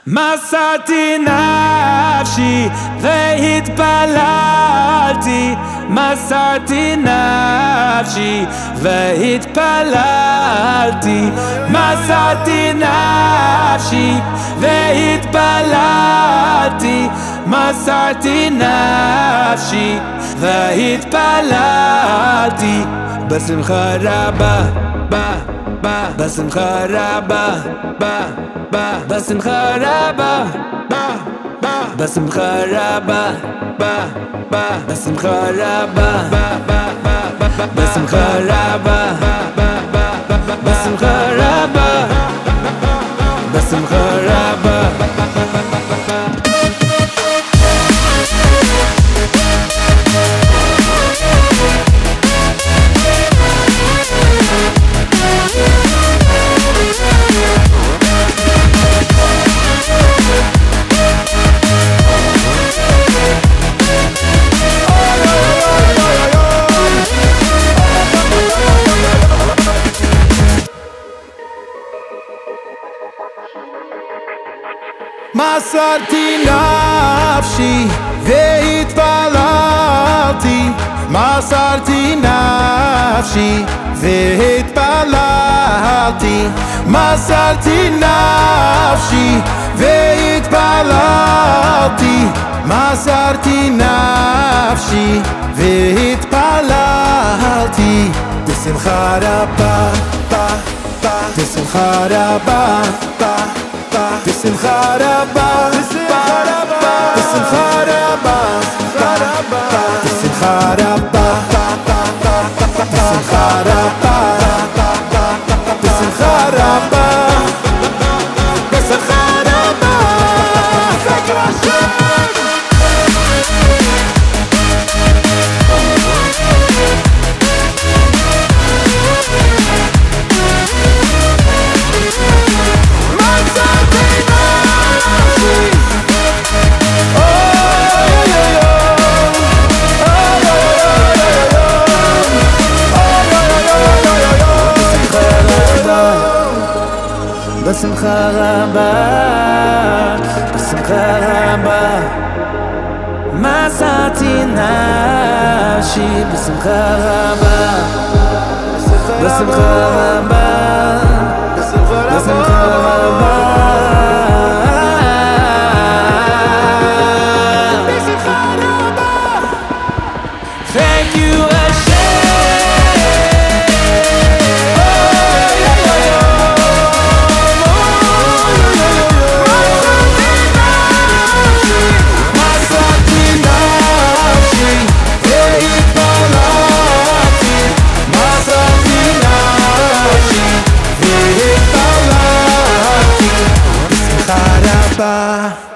מסרתי נפשי והתפללתי, מסרתי נפשי והתפללתי, מסרתי נפשי והתפללתי, מסרתי נפשי והתפללתי בשמחה רבה, בשמחה רבה, בשמחה רבה, בשמחה רבה, בשמחה רבה, בשמחה רבה, בשמחה רבה, בשמחה רבה. מסרתי נפשי והתפללתי, מסרתי נפשי והתפללתי, מסרתי נפשי והתפללתי, מסרתי נפשי והתפללתי בשמחה רבה, בשמחה רבה, בשמחה רבה, בשמחה רבה, בשמחה רבה, בשמחה רבה, בשמחה רבה, בשמחה רבה, בשמחה רבה. בשמחה רבה, בשמחה רבה, מסרתי נפשי בשמחה רבה, בשמחה רבה, בשמחה רבה. Thank you, Bye.